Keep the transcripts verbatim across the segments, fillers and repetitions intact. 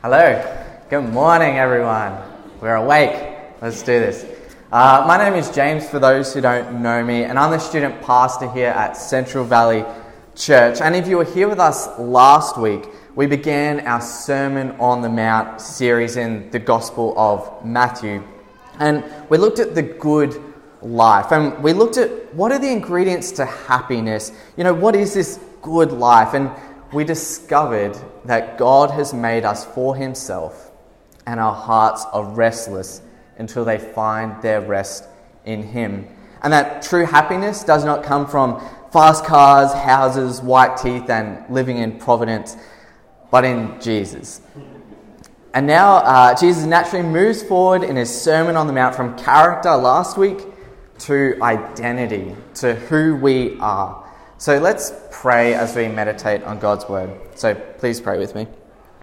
Hello. Good morning, everyone. We're awake. Let's do this. Uh, my name is James, for those who don't know me, and I'm the student pastor here at Central Valley Church. And if you were here with us last week, we began our Sermon on the Mount series in the Gospel of Matthew. And we looked at the good life, and we looked at what are the ingredients to happiness. You know, what is this good life? And we discovered that God has made us for himself, and our hearts are restless until they find their rest in him. And that true happiness does not come from fast cars, houses, white teeth, and living in Providence, but in Jesus. And now uh, Jesus naturally moves forward in his Sermon on the Mount from character last week to identity, to who we are. So let's pray as we meditate on God's word. So please pray with me.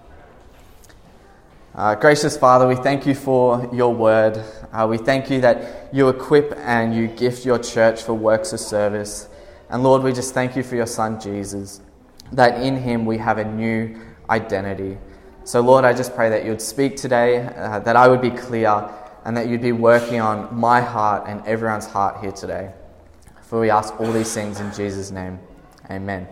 Uh, gracious Father, we thank you for your word. Uh, we thank you that you equip and you gift your church for works of service. And Lord, we just thank you for your Son Jesus, that in him we have a new identity. So Lord, I just pray that you'd speak today, uh, that I would be clear, and that you'd be working on my heart and everyone's heart here today. For we ask all these things in Jesus' name. Amen.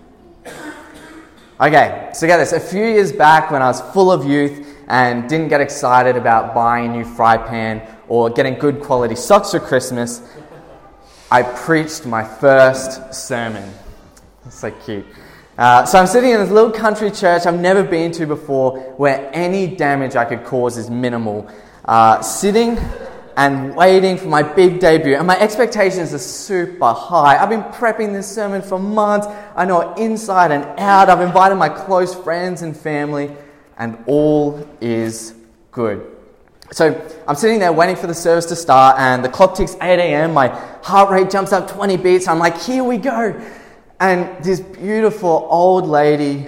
Okay, so get this. A few years back when I was full of youth and didn't get excited about buying a new fry pan or getting good quality socks for Christmas, I preached my first sermon. That's so cute. Uh, so I'm sitting in this little country church I've never been to before, where any damage I could cause is minimal. Uh, sitting and waiting for my big debut. And my expectations are super high. I've been prepping this sermon for months. I know it inside and out. I've invited my close friends and family, and all is good. So I'm sitting there waiting for the service to start, and the clock ticks eight a.m. My heart rate jumps up twenty beats. I'm like, here we go. And this beautiful old lady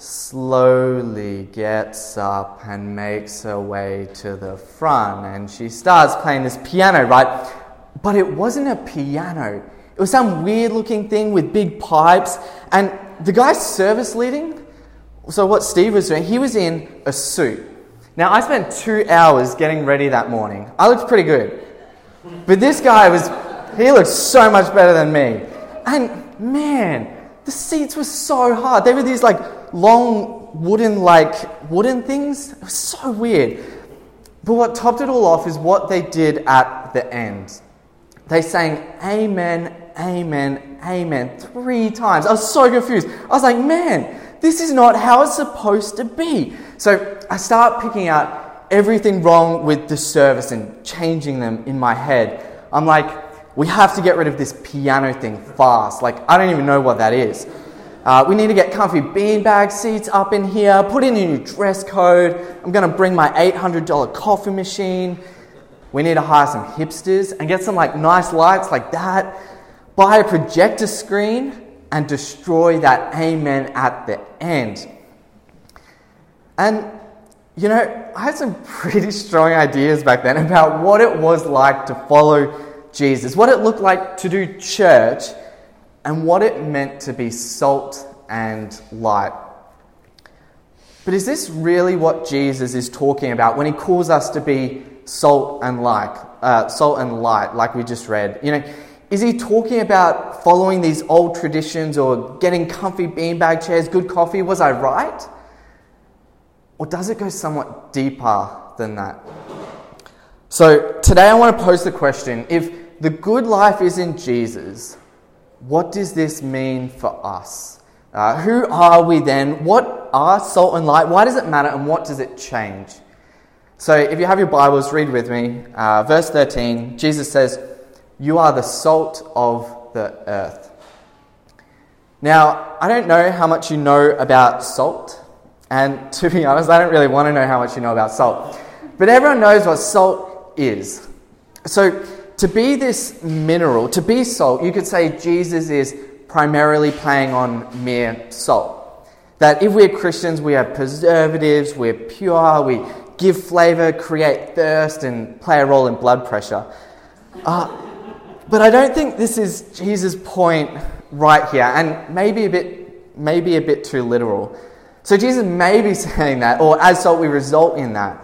slowly gets up and makes her way to the front, and she starts playing this piano, right? But it wasn't a piano. It was some weird looking thing with big pipes, and the guy service leading, so what Steve was doing, he was in a suit. Now, I spent two hours getting ready that morning. I looked pretty good. But this guy was, he looked so much better than me. And man, the seats were so hard. They were these like long wooden, like wooden things. It was so weird. But what topped it all off is what they did at the end. They sang amen, amen, amen three times. I was so confused. I was like, man, this is not how it's supposed to be. So I start picking out everything wrong with the service and changing them in my head. I'm like, we have to get rid of this piano thing fast. Like, I don't even know what that is. Uh, we need to get comfy beanbag seats up in here, put in a new dress code. I'm going to bring my eight hundred dollars coffee machine. We need to hire some hipsters and get some like nice lights like that. Buy a projector screen and destroy that amen at the end. And, you know, I had some pretty strong ideas back then about what it was like to follow Jesus, what it looked like to do church, and what it meant to be salt and light. But is this really what Jesus is talking about when he calls us to be salt and light, uh, salt and light, like we just read? You know, is he talking about following these old traditions or getting comfy beanbag chairs, good coffee? Was I right? Or does it go somewhat deeper than that? So today I want to pose the question, if the good life is in Jesus, what does this mean for us? Uh, who are we then? What are salt and light? Why does it matter, and what does it change? So if you have your Bibles, read with me. Uh, verse thirteen, Jesus says, "You are the salt of the earth." Now, I don't know how much you know about salt, and to be honest, I don't really want to know how much you know about salt. But everyone knows what salt is. So to be this mineral, to be salt, you could say Jesus is primarily playing on mere salt. That if we're Christians, we have preservatives, we're pure, we give flavour, create thirst, and play a role in blood pressure. Uh, but I don't think this is Jesus' point right here, and maybe a bit, maybe a bit too literal. So Jesus may be saying that, or as salt we result in that.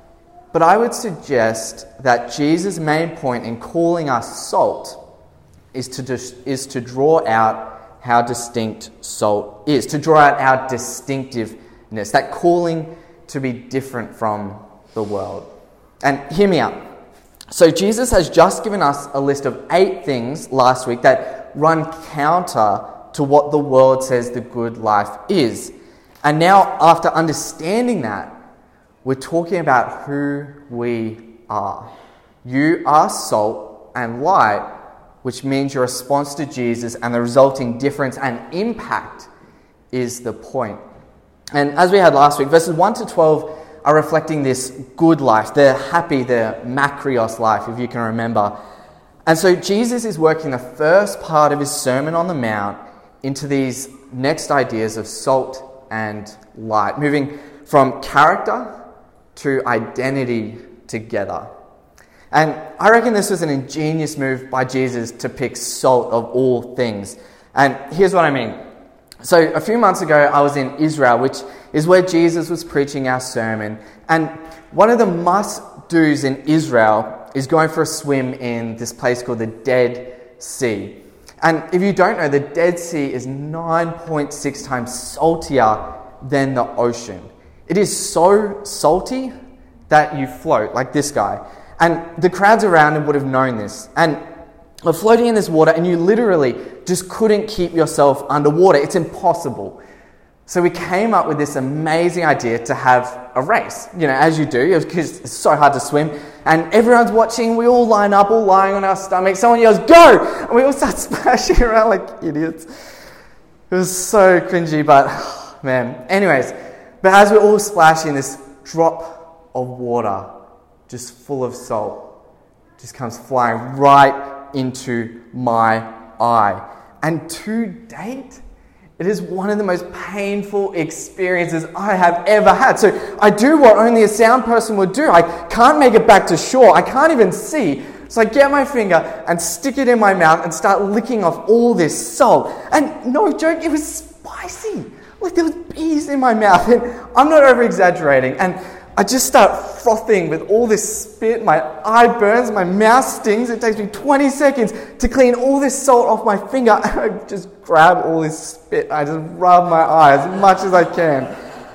But I would suggest that Jesus' main point in calling us salt is to dis- is to draw out how distinct salt is, to draw out our distinctiveness, that calling to be different from the world. And hear me out. So Jesus has just given us a list of eight things last week that run counter to what the world says the good life is. And now, after understanding that, we're talking about who we are. You are salt and light, which means your response to Jesus and the resulting difference and impact is the point. And as we had last week, verses one to twelve are reflecting this good life, the happy, the makarios life, if you can remember. And so Jesus is working the first part of his Sermon on the Mount into these next ideas of salt and light, moving from character to identity together. And I reckon this was an ingenious move by Jesus to pick salt of all things. And here's what I mean. So a few months ago, I was in Israel, which is where Jesus was preaching our sermon. And one of the must-dos in Israel is going for a swim in this place called the Dead Sea. And if you don't know, the Dead Sea is nine point six times saltier than the ocean. It is so salty that you float, like this guy. And the crowds around him would have known this. And we're floating in this water and you literally just couldn't keep yourself underwater. It's impossible. So we came up with this amazing idea to have a race, you know, as you do, because it's so hard to swim. And everyone's watching, we all line up, all lying on our stomachs. Someone yells, "Go!" And we all start splashing around like idiots. It was so cringy, but man. Anyways, but as we're all splashing, this drop of water, just full of salt, just comes flying right into my eye. And to date, it is one of the most painful experiences I have ever had. So I do what only a sound person would do. I can't make it back to shore. I can't even see. So I get my finger and stick it in my mouth and start licking off all this salt. And no joke, it was spicy. Like there was bees in my mouth. And I'm not over-exaggerating. And I just start frothing with all this spit. My eye burns, my mouth stings. It takes me twenty seconds to clean all this salt off my finger. And I just grab all this spit. I just rub my eye as much as I can.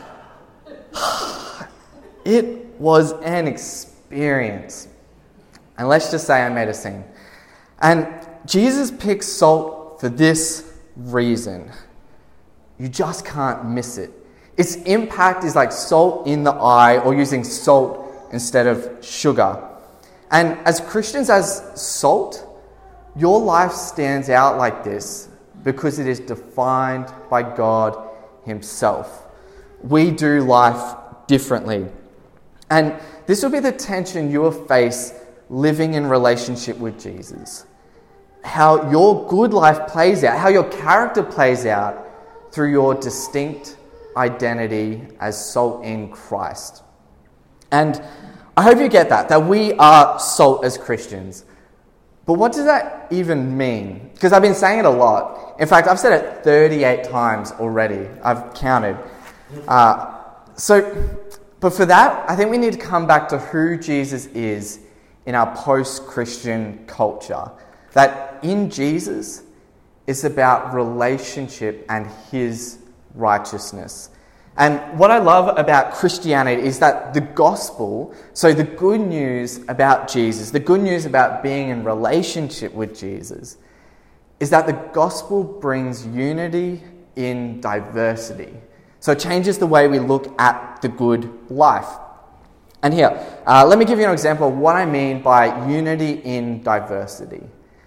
It was an experience. And let's just say I made a scene. And Jesus picks salt for this reason. You just can't miss it. Its impact is like salt in the eye or using salt instead of sugar. And as Christians, as salt, your life stands out like this because it is defined by God Himself. We do life differently. And this will be the tension you will face living in relationship with Jesus. How your good life plays out, how your character plays out through your distinct identity as salt in Christ. And I hope you get that, that we are salt as Christians. But what does that even mean? Because I've been saying it a lot. In fact, I've said it thirty-eight times already. I've counted. Uh, so, but for that, I think we need to come back to who Jesus is in our post-Christian culture. That in Jesus, it's about relationship and His righteousness. And what I love about Christianity is that the gospel, so the good news about Jesus, the good news about being in relationship with Jesus, is that the gospel brings unity in diversity. So it changes the way we look at the good life. And here, uh, let me give you an example of what I mean by unity in diversity.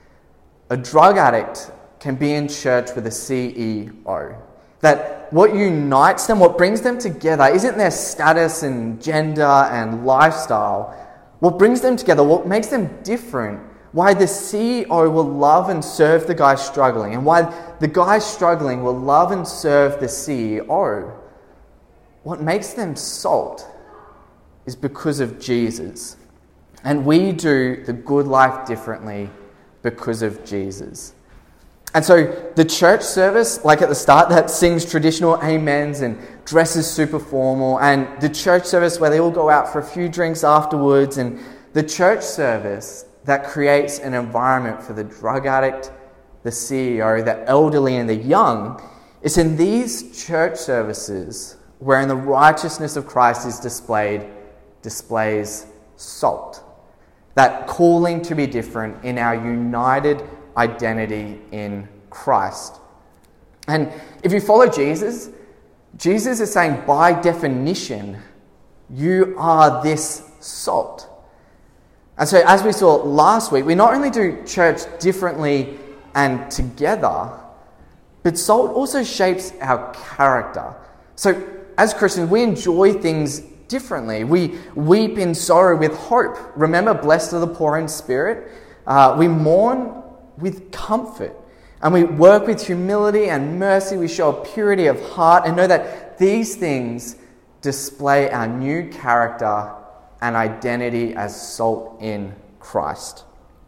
A drug addict can be in church with a C E O. That what unites them, what brings them together, isn't their status and gender and lifestyle. What brings them together, what makes them different, why the C E O will love and serve the guy struggling, and why the guy struggling will love and serve the C E O. What makes them salt is because of Jesus. And we do the good life differently because of Jesus. And so the church service, like at the start, that sings traditional amens and dresses super formal, and the church service where they all go out for a few drinks afterwards, and the church service that creates an environment for the drug addict, the C E O, the elderly and the young, it's in these church services wherein the righteousness of Christ is displayed, displays salt. That calling to be different in our united identity in Christ. And if you follow Jesus, Jesus is saying by definition, you are this salt. And so as we saw last week, we not only do church differently and together, but salt also shapes our character. So as Christians, we enjoy things differently. We weep in sorrow with hope. Remember, blessed are the poor in spirit. Uh, we mourn with comfort. And we work with humility and mercy. We show a purity of heart and know that these things display our new character and identity as salt in Christ.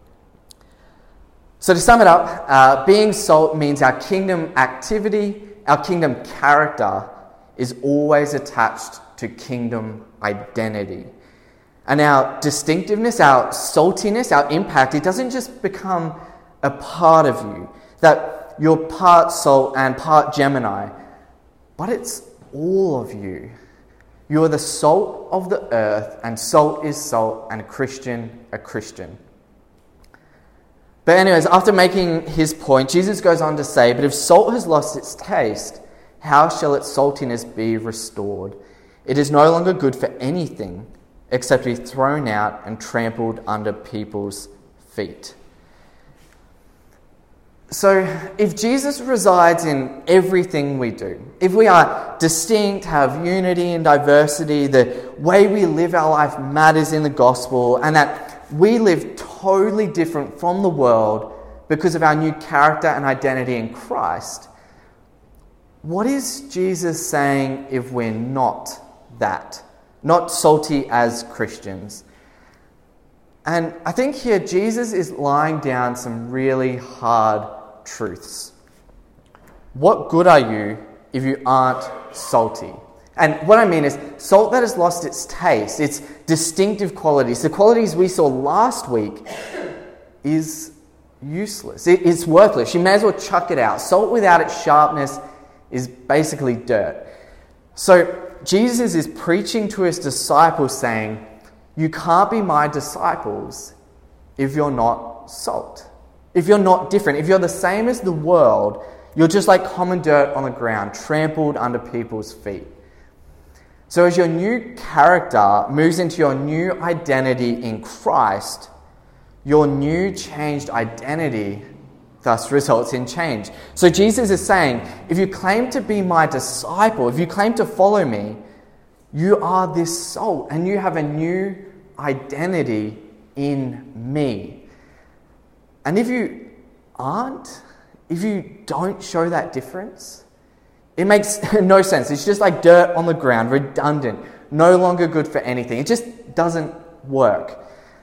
So to sum it up, uh, being salt means our kingdom activity, our kingdom character is always attached to kingdom identity. And our distinctiveness, our saltiness, our impact, it doesn't just become a part of you, that you're part salt and part Gemini, but it's all of you. You're the salt of the earth, and salt is salt, and a Christian, a Christian. But anyways, after making his point, Jesus goes on to say, but if salt has lost its taste, how shall its saltiness be restored? It is no longer good for anything except to be thrown out and trampled under people's feet. So if Jesus resides in everything we do, if we are distinct, have unity and diversity, the way we live our life matters in the gospel, and that we live totally different from the world because of our new character and identity in Christ, what is Jesus saying if we're not that? Not salty as Christians? And I think here Jesus is laying down some really hard truths. What good are you if you aren't salty? And what I mean is salt that has lost its taste, its distinctive qualities, the qualities we saw last week, is useless. It is worthless. You may as well chuck it out. Salt without its sharpness is basically dirt. So Jesus is preaching to his disciples saying, you can't be my disciples if you're not salt. If you're not different, if you're the same as the world, you're just like common dirt on the ground, trampled under people's feet. So as your new character moves into your new identity in Christ, your new changed identity thus results in change. So Jesus is saying, if you claim to be my disciple, if you claim to follow me, you are this salt and you have a new identity in me. And if you aren't, if you don't show that difference, it makes no sense. It's just like dirt on the ground, redundant, no longer good for anything. It just doesn't work.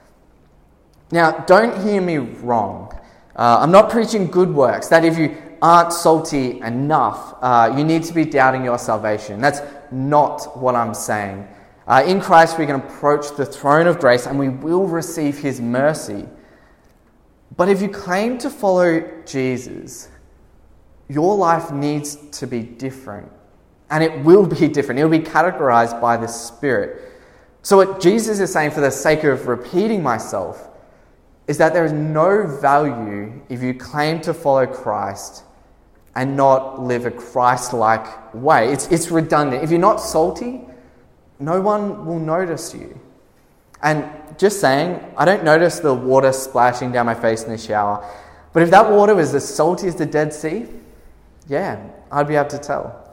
Now, don't hear me wrong. Uh, I'm not preaching good works, that if you aren't salty enough, uh, you need to be doubting your salvation. That's not what I'm saying. Uh, in Christ, we can approach the throne of grace and we will receive his mercy. But if you claim to follow Jesus, your life needs to be different. And it will be different. It will be categorized by the Spirit. So what Jesus is saying, for the sake of repeating myself, is that there is no value if you claim to follow Christ and not live a Christ-like way. It's, it's redundant. If you're not salty, no one will notice you. And just saying, I don't notice the water splashing down my face in the shower. But if that water was as salty as the Dead Sea, yeah, I'd be able to tell.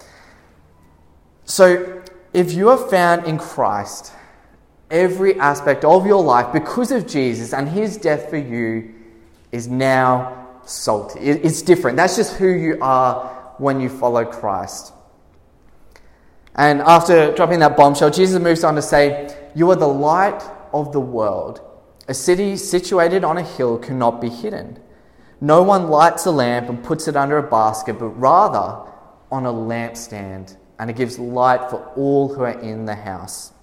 So if you are found in Christ, every aspect of your life, because of Jesus and his death for you, is now salty. It's different. That's just who you are when you follow Christ. And after dropping that bombshell, Jesus moves on to say, you are the light of the world. A city situated on a hill cannot be hidden. No one lights a lamp and puts it under a basket, but rather on a lampstand, and it gives light for all who are in the house."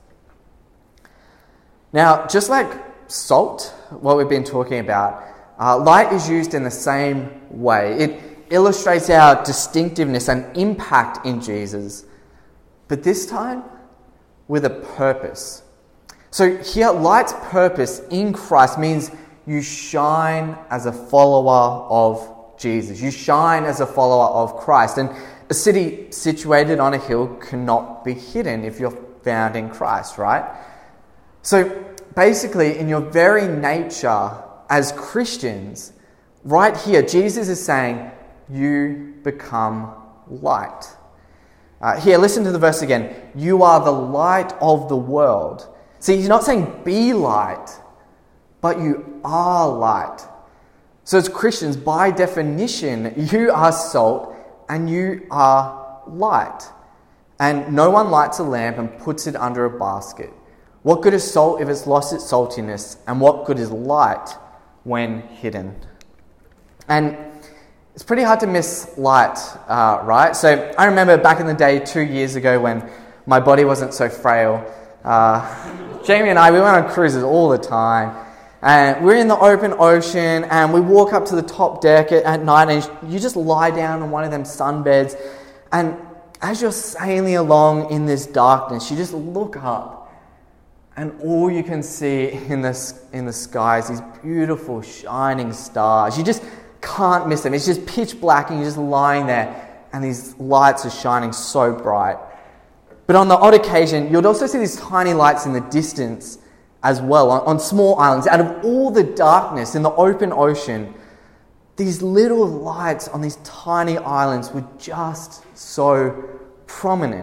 Now, just like salt, what we've been talking about, uh, light is used in the same way. It illustrates our distinctiveness and impact in Jesus, but this time with a purpose. So here, light's purpose in Christ means you shine as a follower of Jesus. You shine as a follower of Christ. And a city situated on a hill cannot be hidden if you're found in Christ, right? So basically, in your very nature as Christians, right here, Jesus is saying, you become light. Uh, here, listen to the verse again. You are the light of the world. See, he's not saying be light, but you are light. So as Christians, by definition, you are salt and you are light. And no one lights a lamp and puts it under a basket. What good is salt if it's lost its saltiness? And what good is light when hidden? And it's pretty hard to miss light, uh, right? So I remember back in the day, two years ago, when my body wasn't so frail, uh, Jamie and I, we went on cruises all the time. And we're in the open ocean, and we walk up to the top deck at, at night, and you just lie down on one of them sunbeds. And as you're sailing along in this darkness, you just look up, and all you can see in the, in the sky is these beautiful shining stars. You just can't miss them. It's just pitch black, and you're just lying there, and these lights are shining so bright. But on the odd occasion, you'll also see these tiny lights in the distance as well, on, on small islands. Out of all the darkness in the open ocean, these little lights on these tiny islands were just so prominent.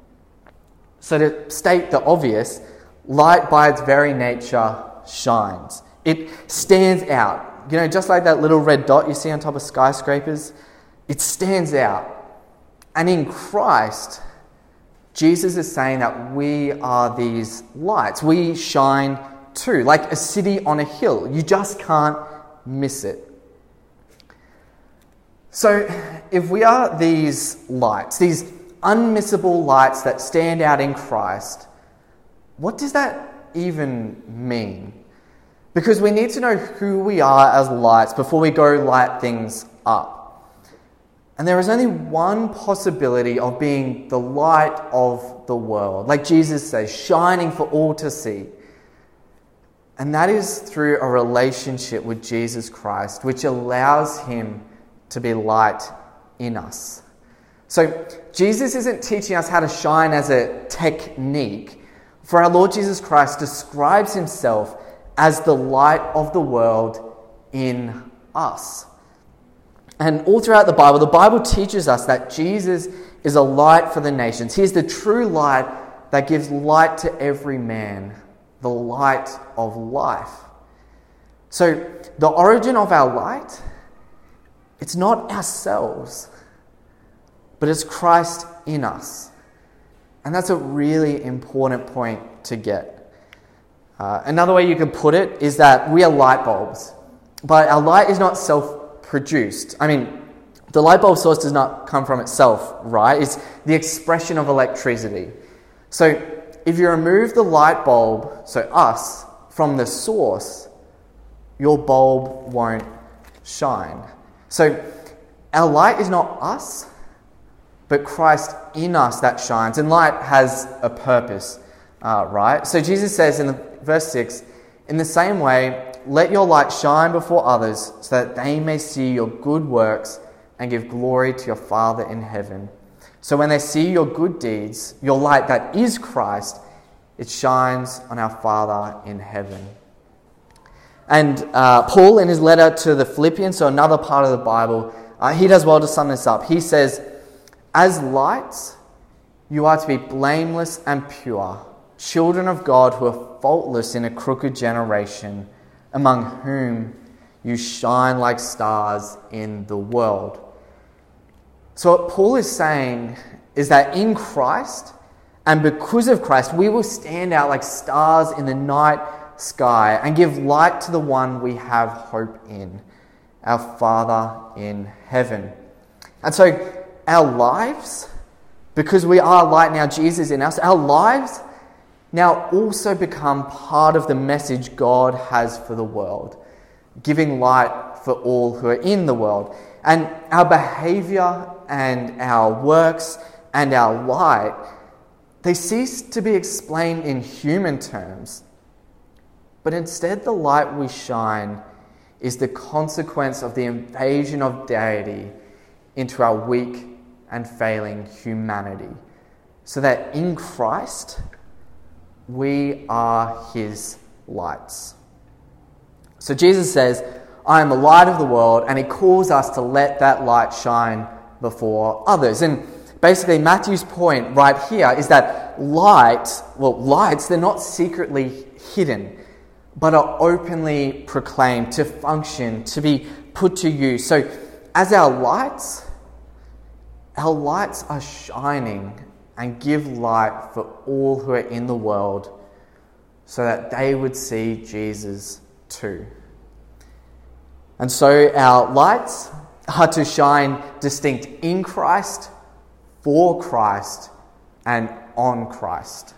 So to state the obvious, light by its very nature shines. It stands out. You know, just like that little red dot you see on top of skyscrapers, it stands out. And in Christ, Jesus is saying that we are these lights. We shine too, like a city on a hill. You just can't miss it. So if we are these lights, these unmissable lights that stand out in Christ, what does that even mean? Because we need to know who we are as lights before we go light things up. And there is only one possibility of being the light of the world, like Jesus says, shining for all to see. And that is through a relationship with Jesus Christ, which allows him to be light in us. So Jesus isn't teaching us how to shine as a technique, for our Lord Jesus Christ describes himself as the light of the world in us. And all throughout the Bible, the Bible teaches us that Jesus is a light for the nations. He is the true light that gives light to every man, the light of life. So the origin of our light, it's not ourselves, but it's Christ in us. And that's a really important point to get. Uh, another way you could put it is that we are light bulbs, but our light is not self-produced. I mean, the light bulb source does not come from itself, right? It's the expression of electricity. So if you remove the light bulb, so us, from the source, your bulb won't shine. So our light is not us, but Christ in us that shines. And light has a purpose, uh, right? So Jesus says in the, verse six, "In the same way, let your light shine before others, so that they may see your good works and give glory to your Father in heaven. So when they see your good deeds, your light that is Christ, it shines on our Father in heaven." And uh, Paul, in his letter to the Philippians, so another part of the Bible, uh, he does well to sum this up. He says, "As lights, you are to be blameless and pure, children of God who are faultless in a crooked generation, among whom you shine like stars in the world." So what Paul is saying is that in Christ, and because of Christ, we will stand out like stars in the night sky and give light to the one we have hope in. our Father in heaven. And so our lives, because we are light now, Jesus in us, our lives now also become part of the message God has for the world, giving light for all who are in the world. And our behaviour and our works and our light, they cease to be explained in human terms, but instead the light we shine is the consequence of the invasion of deity into our weak and failing humanity, so that in Christ we are his lights. So Jesus says, I am the light of the world, and he calls us to let that light shine before others. And basically Matthew's point right here is that light, well, lights, they're not secretly hidden, but are openly proclaimed to function, to be put to use. So as our lights, our lights are shining and give light for all who are in the world, so that they would see Jesus too. And so our lights are to shine distinct in Christ, for Christ, and on Christ.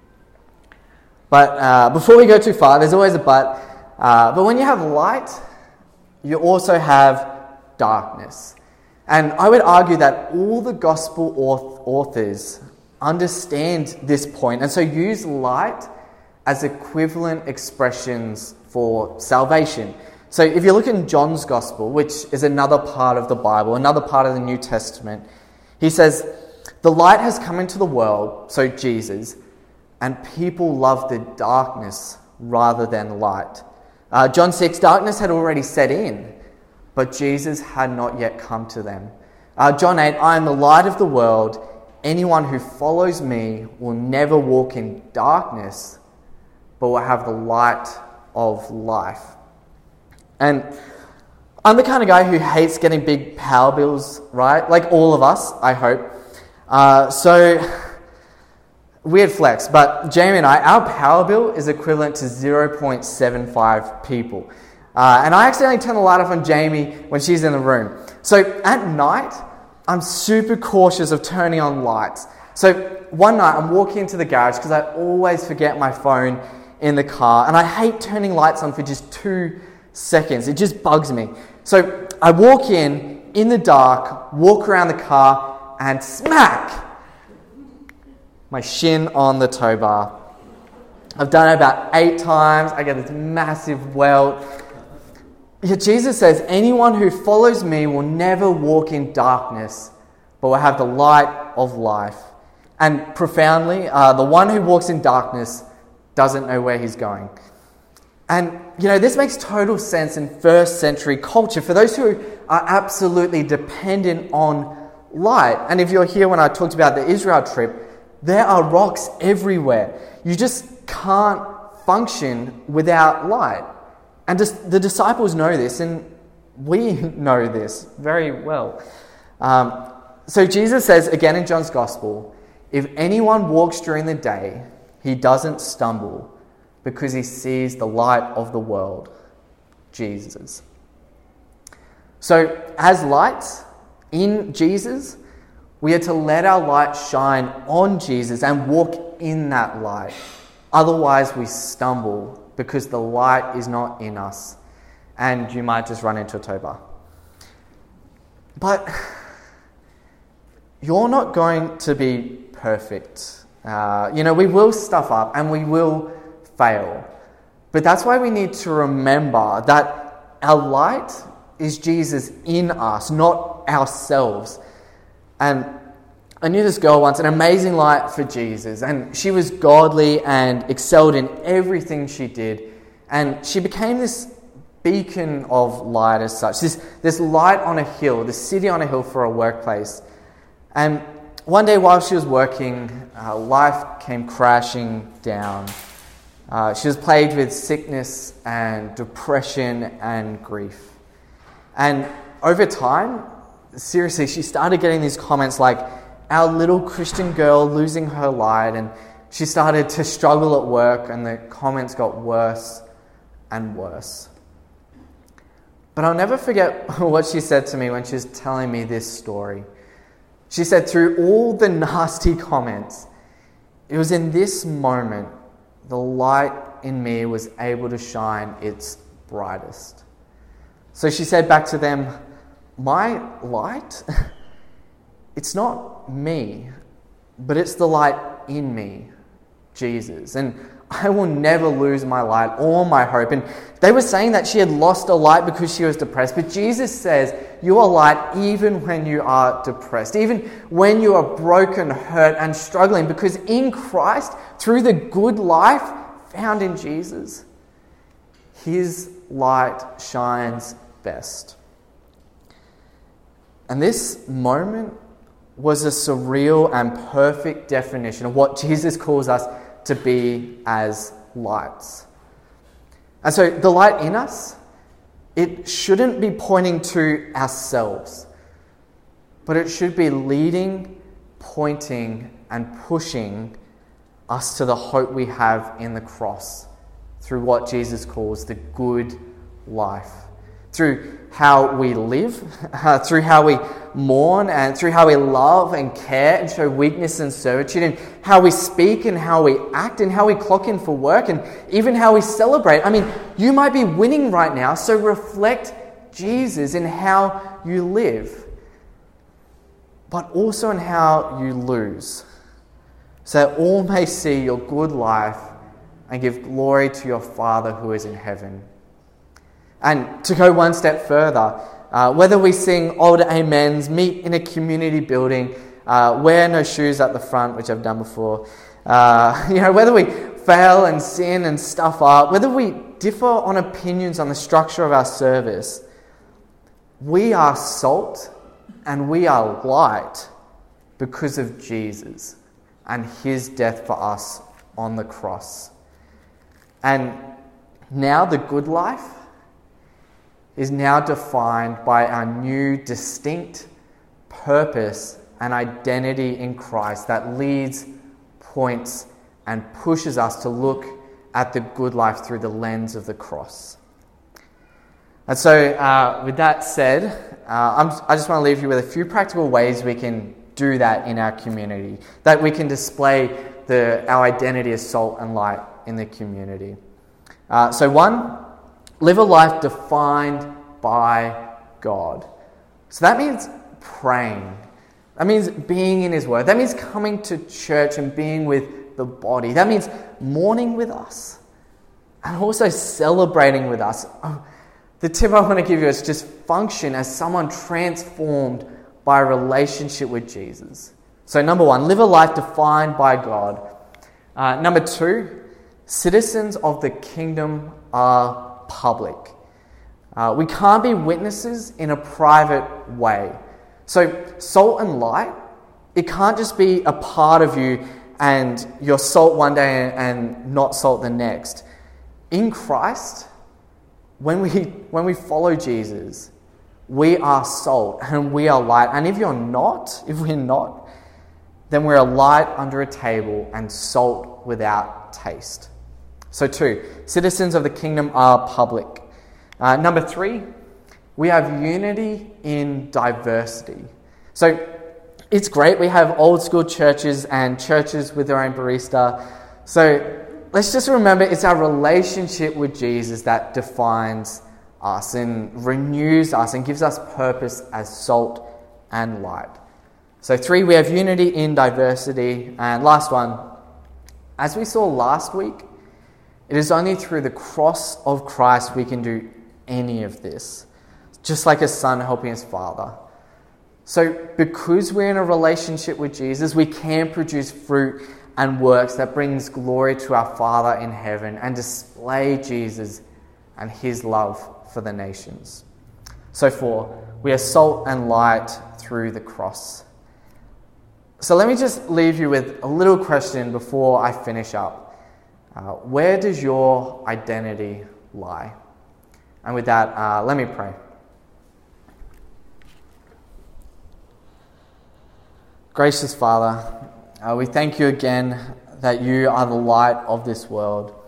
But uh, before we go too far, there's always a but. Uh, but when you have light, you also have darkness. And I would argue that all the gospel authors understand this point, and so use light as equivalent expressions for salvation. So if you look in John's Gospel, which is another part of the Bible, another part of the New Testament, he says, the light has come into the world, so Jesus, and people love the darkness rather than light. Uh, John six, darkness had already set in, but Jesus had not yet come to them. Uh, John eight, I am the light of the world. Anyone who follows me will never walk in darkness, but will have the light of life. And I'm the kind of guy who hates getting big power bills, right? Like all of us, I hope. Uh, so, weird flex, but Jamie and I, our power bill is equivalent to zero point seven five people. Uh, and I accidentally turn the light off on Jamie when she's in the room. So at night, I'm super cautious of turning on lights. So one night, I'm walking into the garage because I always forget my phone in the car, and I hate turning lights on for just two seconds. It just bugs me. So I walk in, in the dark, walk around the car, and smack! My shin on the tow bar. I've done it about eight times. I get this massive welt. Yet Jesus says, anyone who follows me will never walk in darkness, but will have the light of life. And profoundly, uh, the one who walks in darkness doesn't know where he's going. And, you know, this makes total sense in first century culture for those who are absolutely dependent on light. And if you're here when I talked about the Israel trip, there are rocks everywhere. You just can't function without light. And the disciples know this, and we know this very well. Um, so Jesus says again in John's Gospel, if anyone walks during the day, he doesn't stumble because he sees the light of the world, Jesus. So as lights in Jesus, we are to let our light shine on Jesus and walk in that light. Otherwise we stumble because the light is not in us, and you might just run into a tow bar. But you're not going to be perfect. Uh, you know, we will stuff up and we will fail. But that's why we need to remember that our light is Jesus in us, not ourselves. And I knew this girl once, an amazing light for Jesus, and she was godly and excelled in everything she did, and she became this beacon of light as such, this, this light on a hill, this city on a hill for a workplace. And one day while she was working, uh, life came crashing down. Uh, she was plagued with sickness and depression and grief. And over time, seriously, she started getting these comments like, our little Christian girl losing her light, and she started to struggle at work, and the comments got worse and worse. But I'll never forget what she said to me when she was telling me this story. She said, through all the nasty comments, it was in this moment the light in me was able to shine its brightest. So she said back to them, my light, it's not me, but it's the light in me, Jesus. And I will never lose my light or my hope. And they were saying that she had lost a light because she was depressed. But Jesus says, you are light even when you are depressed, even when you are broken, hurt, and struggling. Because in Christ, through the good life found in Jesus, his light shines best. And this moment was a surreal and perfect definition of what Jesus calls us to be as lights. And so the light in us, it shouldn't be pointing to ourselves, but it should be leading, pointing, and pushing us to the hope we have in the cross through what Jesus calls the good life. Through how we live, uh, through how we mourn, and through how we love and care and show weakness and servitude, and how we speak and how we act and how we clock in for work and even how we celebrate. I mean, you might be winning right now, so reflect Jesus in how you live, but also in how you lose, so that all may see your good life and give glory to your Father who is in heaven. And to go one step further, uh, whether we sing old amens, meet in a community building, uh, wear no shoes at the front, which I've done before, uh, you know, whether we fail and sin and stuff up, whether we differ on opinions on the structure of our service, we are salt and we are light because of Jesus and his death for us on the cross. And now the good life is now defined by our new distinct purpose and identity in Christ that leads, points, and pushes us to look at the good life through the lens of the cross. And so, uh, with that said, uh, I'm, I just want to leave you with a few practical ways we can do that in our community, that we can display the, our identity as salt and light in the community. Uh, so one, live a life defined by God. So that means praying. That means being in his word. That means coming to church and being with the body. That means mourning with us and also celebrating with us. Oh, the tip I want to give you is just function as someone transformed by a relationship with Jesus. So number one, live a life defined by God. Uh, number two, citizens of the kingdom are public. Uh, we can't be witnesses in a private way. So salt and light, it can't just be a part of you and you're salt one day and not salt the next. In Christ, when we when we follow Jesus, we are salt and we are light. And if you're not, if we're not, then we're a light under a table and salt without taste. So two, citizens of the kingdom are public. Uh, number three, we have unity in diversity. So it's great we have old school churches and churches with their own barista. So let's just remember it's our relationship with Jesus that defines us and renews us and gives us purpose as salt and light. So three, we have unity in diversity. And last one, as we saw last week, it is only through the cross of Christ we can do any of this. Just like a son helping his father. So because we're in a relationship with Jesus, we can produce fruit and works that brings glory to our Father in heaven and display Jesus and his love for the nations. So four, we are salt and light through the cross. So let me just leave you with a little question before I finish up. Uh, where does your identity lie? And with that, uh, let me pray. Gracious Father, uh, we thank you again that you are the light of this world.